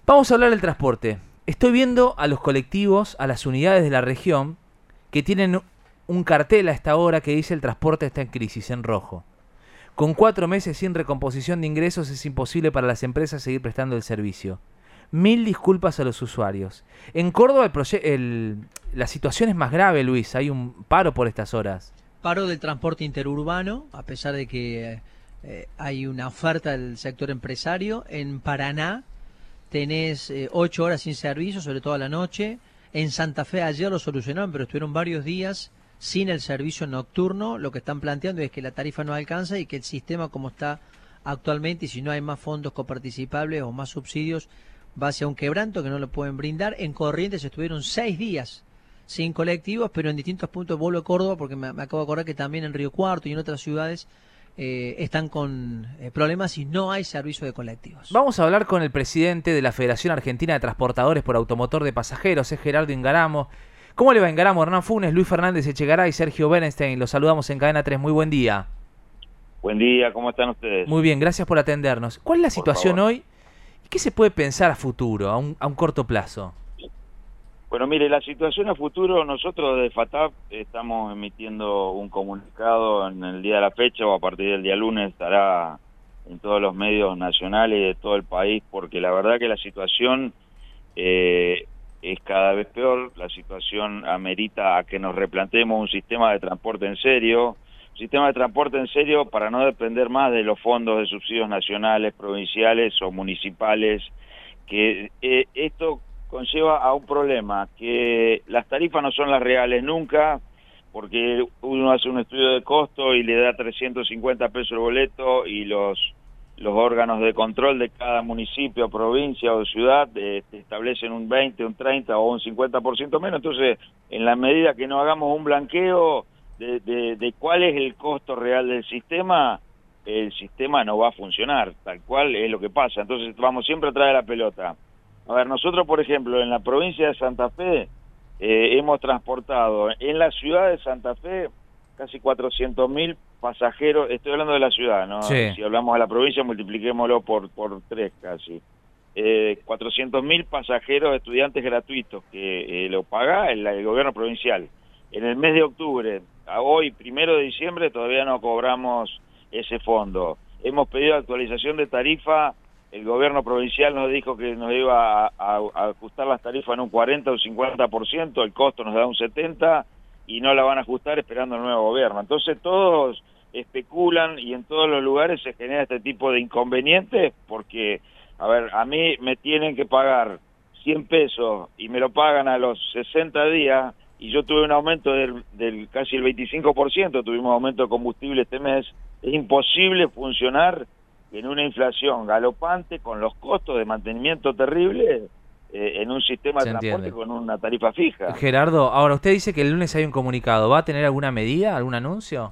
Vamos a hablar del transporte. Estoy viendo a los colectivos, a las unidades de la región, que tienen un cartel a esta hora que dice: el transporte está en crisis, en rojo. Con 4 meses sin recomposición de ingresos es imposible para las empresas seguir prestando el servicio. Mil disculpas a los usuarios. En Córdoba la situación es más grave, Luis. Hay un paro por estas horas. Paro del transporte interurbano, a pesar de que hay una oferta del sector empresario. En Paraná tenés 8 horas sin servicio, sobre todo a la noche. En Santa Fe ayer lo solucionaron, pero estuvieron varios días sin el servicio nocturno. Lo que están planteando es que la tarifa no alcanza y que el sistema como está actualmente, y si no hay más fondos coparticipables o más subsidios, va hacia un quebranto que no lo pueden brindar. En Corrientes estuvieron 6 días sin colectivos, pero en distintos puntos. Vuelvo a Córdoba porque me acabo de acordar que también en Río Cuarto y en otras ciudades están con problemas y no hay servicio de colectivos. Vamos a hablar con el presidente de la Federación Argentina de Transportadores por Automotor de Pasajeros, es Gerardo Ingaramo. ¿Cómo le va, Ingaramo? Hernán Funes, Luis Fernández Echegaray y Sergio Berenstein. Los saludamos en Cadena 3. Muy buen día. Buen día, ¿cómo están ustedes? Muy bien, gracias por atendernos. ¿Cuál es la situación hoy y qué se puede pensar a futuro, a un corto plazo? Bueno, mire, la situación a futuro, nosotros de FATAP estamos emitiendo un comunicado en el día de la fecha, o a partir del día lunes estará en todos los medios nacionales y de todo el país, porque la verdad que la situación es cada vez peor. La situación amerita a que nos replanteemos un sistema de transporte en serio, para no depender más de los fondos de subsidios nacionales, provinciales o municipales, que esto conlleva a un problema, que las tarifas no son las reales nunca, porque uno hace un estudio de costo y le da 350 pesos el boleto, y los órganos de control de cada municipio, provincia o ciudad establecen un 20, un 30 o un 50% menos. Entonces, en la medida que no hagamos un blanqueo de cuál es el costo real del sistema, el sistema no va a funcionar, tal cual es lo que pasa. Entonces vamos siempre atrás de la pelota. A ver, nosotros, por ejemplo, en la provincia de Santa Fe hemos transportado en la ciudad de Santa Fe casi 400.000 pasajeros. Estoy hablando de la ciudad, ¿no? Sí. Si hablamos de la provincia, multipliquémoslo por 3 casi. 400.000 pasajeros estudiantes gratuitos que lo paga el gobierno provincial. En el mes de octubre, a hoy, 1 de diciembre, todavía no cobramos ese fondo. Hemos pedido actualización de tarifa. El gobierno provincial nos dijo que nos iba a ajustar las tarifas en un 40 o 50%, el costo nos da un 70% y no la van a ajustar esperando el nuevo gobierno. Entonces todos especulan y en todos los lugares se genera este tipo de inconvenientes porque, a ver, a mí me tienen que pagar 100 pesos y me lo pagan a los 60 días y yo tuve un aumento del casi el 25%, tuvimos aumento de combustible este mes. Es imposible funcionar en una inflación galopante, con los costos de mantenimiento terribles, en un sistema de transporte con una tarifa fija. Gerardo, ahora usted dice que el lunes hay un comunicado. ¿Va a tener alguna medida, algún anuncio?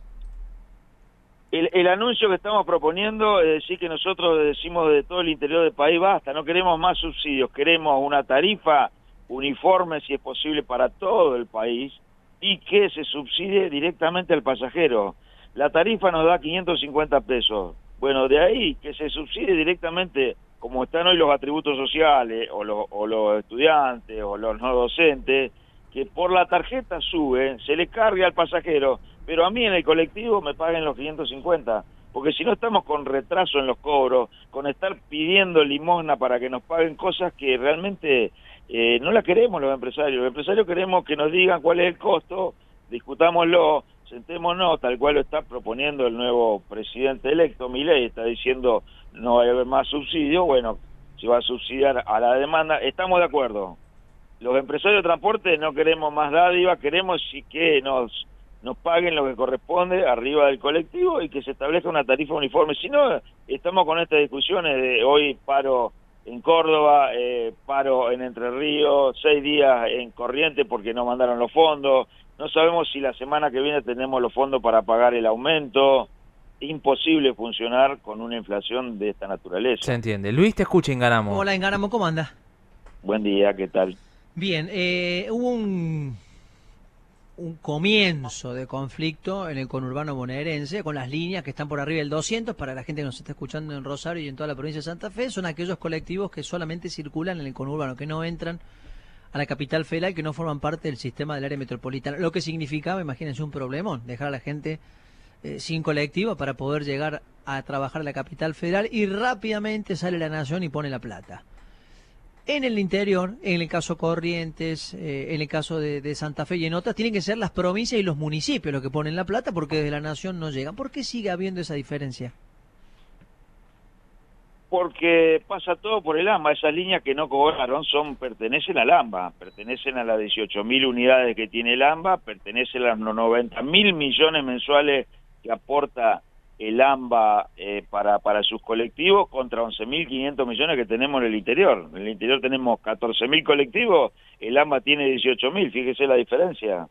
El anuncio que estamos proponiendo es decir que nosotros decimos de todo el interior del país: basta, no queremos más subsidios, queremos una tarifa uniforme, si es posible, para todo el país, y que se subsidie directamente al pasajero. La tarifa nos da 550 pesos. Bueno, de ahí que se subsidie directamente, como están hoy los atributos sociales, o los estudiantes, o los no docentes, que por la tarjeta sube, se le cargue al pasajero, pero a mí en el colectivo me paguen los 550, porque si no estamos con retraso en los cobros, con estar pidiendo limosna para que nos paguen cosas que realmente no las queremos los empresarios. Los empresarios queremos que nos digan cuál es el costo, discutámoslo, sentémonos, tal cual lo está proponiendo el nuevo presidente electo, Milei. Está diciendo no va a haber más subsidio. Bueno, se va a subsidiar a la demanda, estamos de acuerdo. Los empresarios de transporte no queremos más dádivas, queremos sí que nos paguen lo que corresponde arriba del colectivo y que se establezca una tarifa uniforme. Si no, estamos con estas discusiones de hoy paro en Córdoba, paro en Entre Ríos, 6 días en Corrientes porque no mandaron los fondos. No sabemos si la semana que viene tenemos los fondos para pagar el aumento. Imposible funcionar con una inflación de esta naturaleza. Se entiende. Luis, te escucha, Ingaramo. Hola, Ingaramo, ¿cómo anda? Buen día, ¿qué tal? Bien, hubo un comienzo de conflicto en el conurbano bonaerense con las líneas que están por arriba del 200. Para la gente que nos está escuchando en Rosario y en toda la provincia de Santa Fe, son aquellos colectivos que solamente circulan en el conurbano, que no entran a la capital federal, que no forman parte del sistema del área metropolitana, lo que significaba, imagínense, un problemón, dejar a la gente sin colectivo para poder llegar a trabajar a la capital federal, y rápidamente sale la Nación y pone la plata. En el interior, en el caso Corrientes, en el caso de Santa Fe y en otras, tienen que ser las provincias y los municipios los que ponen la plata, porque desde la Nación no llegan. ¿Por qué sigue habiendo esa diferencia? Porque pasa todo por el AMBA. Esas líneas que no cobraron pertenecen al AMBA, pertenecen a las 18.000 unidades que tiene el AMBA, pertenecen a los 90.000 millones mensuales que aporta el AMBA para sus colectivos, contra 11.500 millones que tenemos en el interior. En el interior tenemos 14.000 colectivos, el AMBA tiene 18.000, fíjese la diferencia.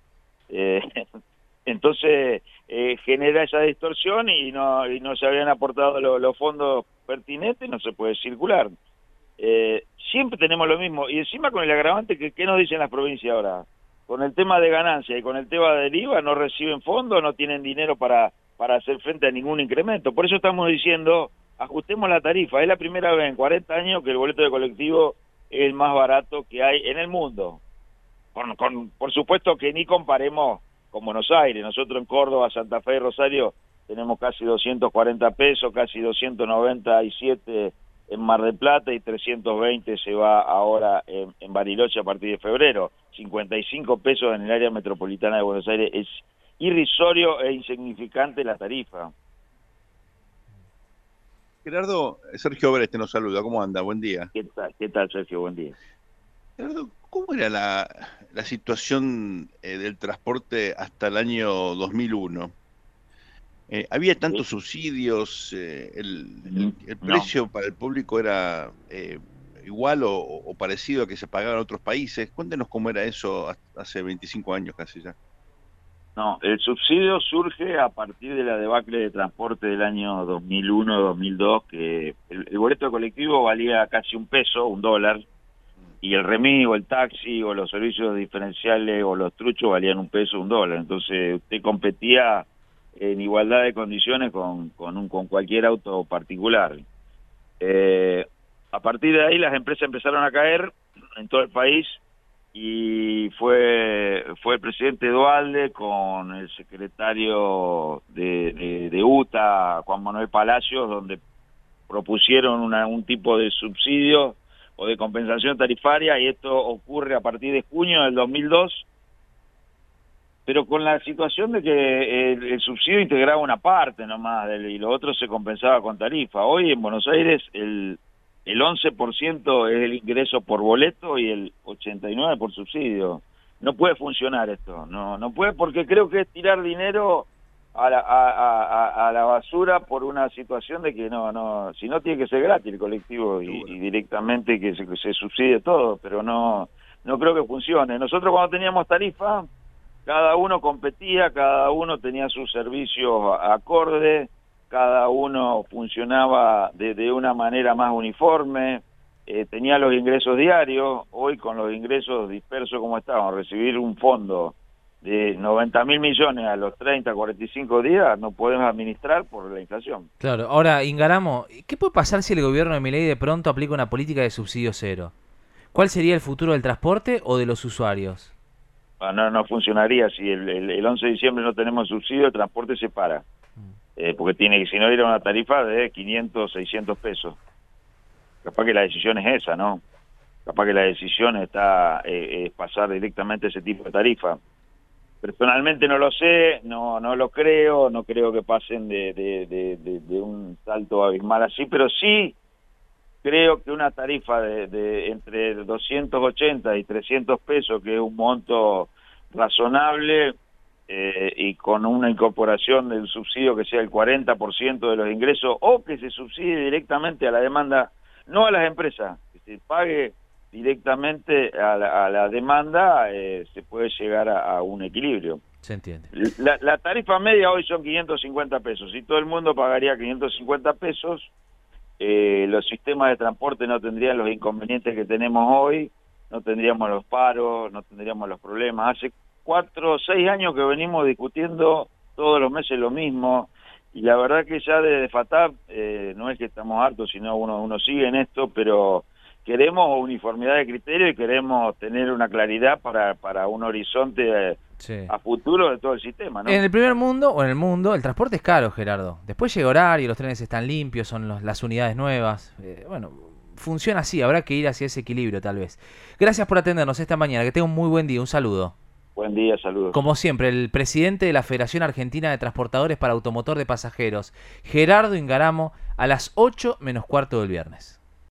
Entonces genera esa distorsión y no se habían aportado los fondos pertinentes, no se puede circular. Siempre tenemos lo mismo, y encima con el agravante ¿qué nos dicen las provincias ahora? Con el tema de ganancia y con el tema del IVA no reciben fondos, no tienen dinero para hacer frente a ningún incremento. Por eso estamos diciendo, ajustemos la tarifa. Es la primera vez en 40 años que el boleto de colectivo es el más barato que hay en el mundo. Por supuesto que ni comparemos con Buenos Aires. Nosotros en Córdoba, Santa Fe y Rosario tenemos casi 240 pesos, casi 297 en Mar del Plata y 320 se va ahora en Bariloche a partir de febrero. 55 pesos en el área metropolitana de Buenos Aires. Es irrisorio e insignificante la tarifa. Gerardo, Sergio Breste nos saluda. ¿Cómo anda? Buen día. ¿Qué tal, Sergio? Buen día. Gerardo, ¿cómo era la situación del transporte hasta el año 2001? ¿Había tantos subsidios? ¿El precio para el público era igual o parecido a que se pagaba en otros países? Cuéntenos cómo era eso hace 25 años casi ya. No, el subsidio surge a partir de la debacle de transporte del año 2001-2002, que el boleto de colectivo valía casi $1, y el remis o el taxi o los servicios diferenciales o los truchos valían $1, $1. Entonces usted competía en igualdad de condiciones con cualquier auto particular. A partir de ahí las empresas empezaron a caer en todo el país, y fue el presidente Duhalde con el secretario de UTA, Juan Manuel Palacios, donde propusieron un tipo de subsidio o de compensación tarifaria, y esto ocurre a partir de junio del 2002, pero con la situación de que el subsidio integraba una parte nomás y lo otro se compensaba con tarifa. Hoy en Buenos Aires el 11% es el ingreso por boleto y el 89% por subsidio. No puede funcionar esto, no puede, porque creo que es tirar dinero a la basura por una situación de que si no tiene que ser gratis el colectivo y directamente que se subsidie todo, pero no creo que funcione. Nosotros cuando teníamos tarifa, cada uno competía, cada uno tenía sus servicios acorde, cada uno funcionaba de una manera más uniforme, tenía los ingresos diarios. Hoy con los ingresos dispersos como estaban, recibir un fondo de 90.000 millones a los 30, 45 días no podemos administrar por la inflación. Claro, ahora Ingaramo, ¿qué puede pasar si el gobierno de Milei de pronto aplica una política de subsidio cero? ¿Cuál sería el futuro del transporte o de los usuarios? No funcionaría. Si el 11 de diciembre no tenemos subsidio, el transporte se para. Porque tiene que, si no, ir a una tarifa de 500, 600 pesos. Capaz que la decisión es esa, ¿no? Capaz que la decisión es pasar directamente a ese tipo de tarifa. Personalmente no lo sé, no lo creo, no creo que pasen de un salto abismal así, pero sí creo que una tarifa de entre 280 y 300 pesos, que es un monto razonable, y con una incorporación del subsidio que sea el 40% de los ingresos, o que se subsidie directamente a la demanda, no a las empresas, que se pague directamente a la demanda, se puede llegar a un equilibrio. Se entiende. La tarifa media hoy son 550 pesos. Si todo el mundo pagaría 550 pesos, los sistemas de transporte no tendrían los inconvenientes que tenemos hoy, no tendríamos los paros, no tendríamos los problemas. Hace 4 o 6 años que venimos discutiendo todos los meses lo mismo, y la verdad que ya desde FATAP, no es que estamos hartos, sino uno sigue en esto, pero queremos uniformidad de criterio y queremos tener una claridad para un horizonte a futuro de todo el sistema, ¿no? En el primer mundo, o en el mundo, el transporte es caro, Gerardo. Después llega horario, los trenes están limpios, son las unidades nuevas. Bueno, funciona así, habrá que ir hacia ese equilibrio tal vez. Gracias por atendernos esta mañana, que tenga un muy buen día, un saludo. Buen día, saludos. Como siempre, el presidente de la Federación Argentina de Transportadores para Automotor de Pasajeros, Gerardo Ingaramo, a las 8 menos cuarto del viernes.